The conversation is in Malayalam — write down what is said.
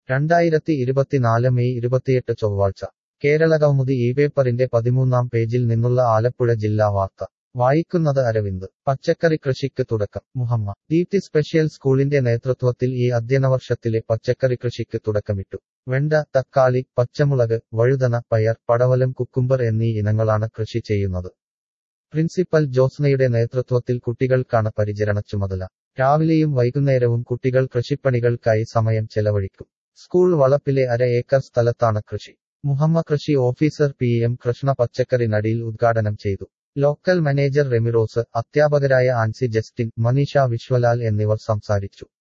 2024 മെയ് 28 ചൊവ്വാഴ്ച കേരളകൗമുദി പേപ്പറിന്റെ 13-ാം പേജിൽ നിന്നുള്ള ആലപ്പുഴ ജില്ലാ വാർത്ത വായിക്കുന്നത് അരവിന്ദ്. പച്ചക്കറി കൃഷിക്ക് തുടക്കം. മുഹമ്മ ദീപ്തി സ്പെഷ്യൽ സ്കൂളിന്റെ നേതൃത്വത്തിൽ ഈ അധ്യയനവർഷത്തിലെ പച്ചക്കറി കൃഷിക്ക് തുടക്കമിട്ടു. വെണ്ട, തക്കാളി, പച്ചമുളക്, വഴുതന, പയർ, പടവലം, കുക്കുംബർ എന്നീ ഇനങ്ങളാണ് കൃഷി ചെയ്യുന്നത്. പ്രിൻസിപ്പൽ ജോസ്നയുടെ നേതൃത്വത്തിൽ കുട്ടികൾക്കാണ് പരിചരണ ചുമതല. രാവിലെയും വൈകുന്നേരവും കുട്ടികൾ കൃഷിപ്പണികൾക്കായി സമയം ചെലവഴിക്കും. സ്കൂൾ വളപ്പിലെ ഏക്കർ സ്ഥലത്താണ് കൃഷി. മുഹമ്മ കൃഷി ഓഫീസർ PM കൃഷ്ണ പച്ചക്കറി നടീൽ ഉദ്ഘാടനം ചെയ്തു. ലോക്കൽ മാനേജർ റെമിറോസ്, അധ്യാപകരായ ആൻസി ജസ്റ്റിൻ, മനീഷ വിശ്വലാൽ എന്നിവർ സംസാരിച്ചു.